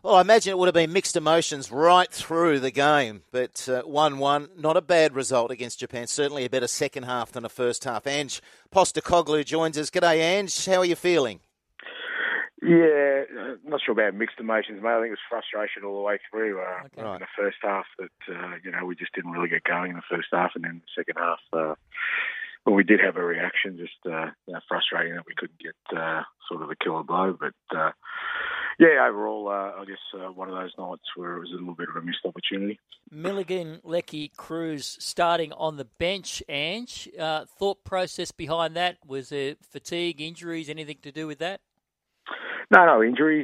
Well, I imagine it would have been mixed emotions right through the game, but 1-1, not a bad result against Japan. Certainly a better second half than a first half. Ange Postecoglou joins us. G'day, Ange. How are you feeling? Yeah, not sure about mixed emotions, mate. I think it was frustration all the way through in the first half that, we just didn't really get going in the first half, and then the second half, well, we did have a reaction, just frustrating that we couldn't get sort of a killer blow. But, overall, I guess one of those nights where it was a little bit of a missed opportunity. Milligan, Leckie, Cruz starting on the bench, Ange. Thought process behind that? Was there fatigue, injuries, anything to do with that? No injuries.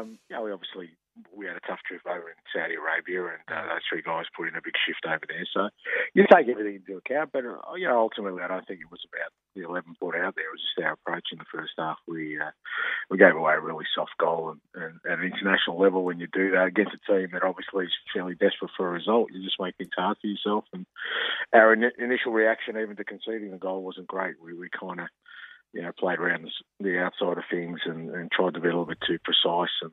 We had a tough trip over in Saudi Arabia, and those three guys put in a big shift over there. So you take everything into account. But ultimately, I don't think it was about the 11 put out there. It was just our approach in the first half. We gave away a really soft goal, and at an international level, when you do that against a team that obviously is fairly desperate for a result, you just make things hard for yourself. And our initial reaction, even to conceding the goal, wasn't great. We kind of played around the outside of things and tried to be a little bit too precise, and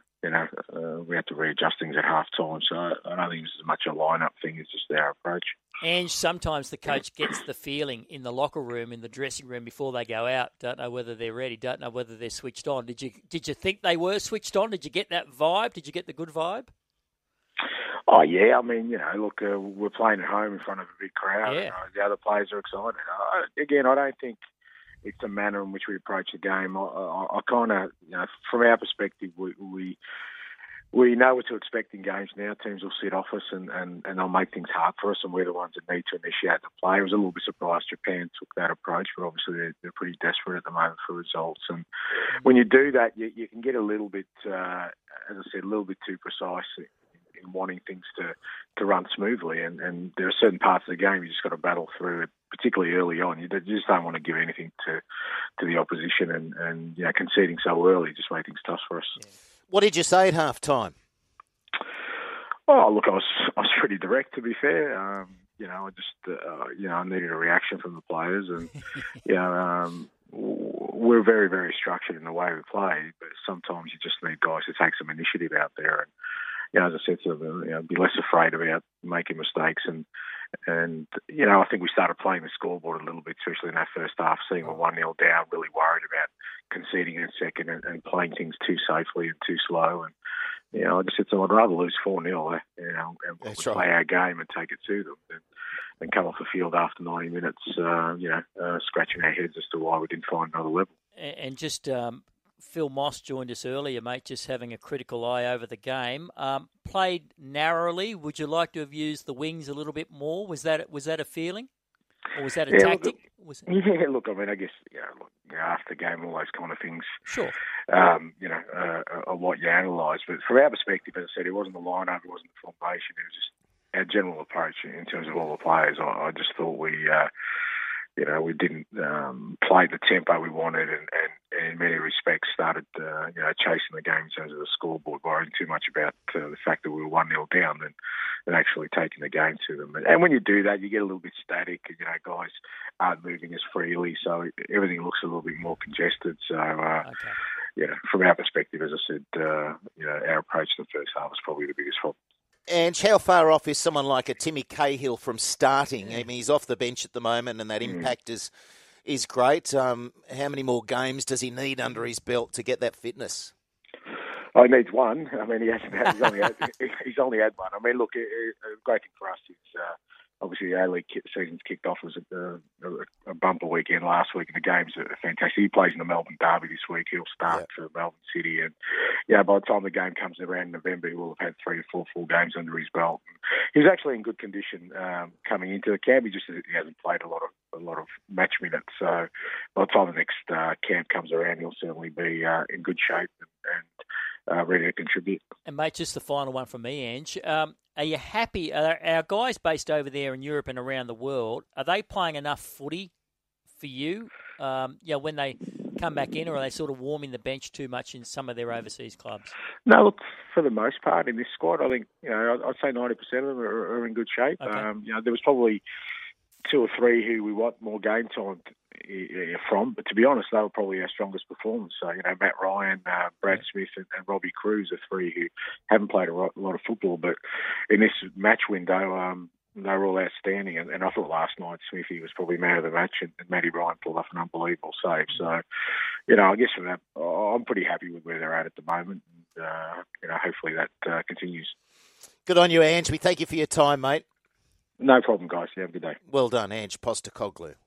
we had to readjust things at half time. So I don't think it's as much a line-up thing as just our approach. And sometimes the coach gets the feeling in the locker room, in the dressing room before they go out. Don't know whether they're ready. Don't know whether they're switched on. Did you think they were switched on? Did you get that vibe? Did you get the good vibe? Oh, yeah. I mean, look, we're playing at home in front of a big crowd. Yeah. The other players are excited. I don't think it's the manner in which we approach the game. I kind of, from our perspective, we know what to expect in games now. Teams will sit off us and they'll make things hard for us, and we're the ones that need to initiate the play. I was a little bit surprised Japan took that approach, but obviously they're pretty desperate at the moment for results. And when you do that, you can get a little bit, as I said, a little bit too precise in wanting things to run smoothly, and there are certain parts of the game you just got to battle through it, particularly early on. You just don't want to give anything to the opposition, and conceding so early just made things tough for us. Yeah. What did you say at half time? Oh, look, I was pretty direct, to be fair. I needed a reaction from the players, and we're very, very structured in the way we play, but sometimes you just need guys to take some initiative out there, and as I said to them, be less afraid about making mistakes. And I think we started playing the scoreboard a little bit, especially in that first half, seeing we're 1-0 down, really worried about conceding in a second and playing things too safely and too slow. And, I just said to them, I'd rather lose 4-0, and play our game and take it to them than come off the field after 90 minutes, scratching our heads as to why we didn't find another level. And just... Phil Moss joined us earlier, mate, just having a critical eye over the game. Played narrowly. Would you like to have used the wings a little bit more? Was that a feeling? Or was that a tactic? Look, I mean, I guess, after the game, all those kind of things, sure, are what you analyse. But from our perspective, as I said, it wasn't the line-up, it wasn't the formation, it was just our general approach in terms of all the players. I just thought we didn't play the tempo we wanted, and in many respects started, chasing the game in terms of the scoreboard, worrying too much about the fact that we were 1-0 down than actually taking the game to them. And when you do that, you get a little bit static. Guys aren't moving as freely, so everything looks a little bit more congested. So, from our perspective, as I said, our approach to the first half was probably the biggest problem. And how far off is someone like a Timmy Cahill from starting? I mean, he's off the bench at the moment, and that impact is great. How many more games does he need under his belt to get that fitness? Oh, he needs one. I mean, he's only had one. I mean, look, a great thing for us is obviously the A-League season's kicked off. It was a bumper weekend last week, and the games are fantastic. He plays in the Melbourne Derby this week. He'll start for Melbourne City, and by the time the game comes around in November, he will have had 3 or 4 full games under his belt. He was actually in good condition coming into the camp. He hasn't played a lot of match minutes. So by the time the next camp comes around, he'll certainly be in good shape and ready to contribute. And mate, just the final one from me, Ange. Are you happy? Are our guys based over there in Europe and around the world, are they playing enough footy for you? When they come back in, or are they sort of warming the bench too much in some of their overseas clubs? No, look, for the most part in this squad, I think I'd say 90% of them are in good shape. Okay. There was probably 2 or 3 who we want more game time from. But to be honest, they were probably our strongest performers. So, Matt Ryan, Brad Smith and Robbie Cruz are three who haven't played a lot of football. But in this match window, they were all outstanding. And I thought last night Smithy was probably man of the match, and Matty Ryan pulled off an unbelievable save. So, I guess from that, I'm pretty happy with where they're at the moment. And, hopefully that continues. Good on you, Ange. We thank you for your time, mate. No problem, guys. You have a good day. Well done, Ange Postecoglou.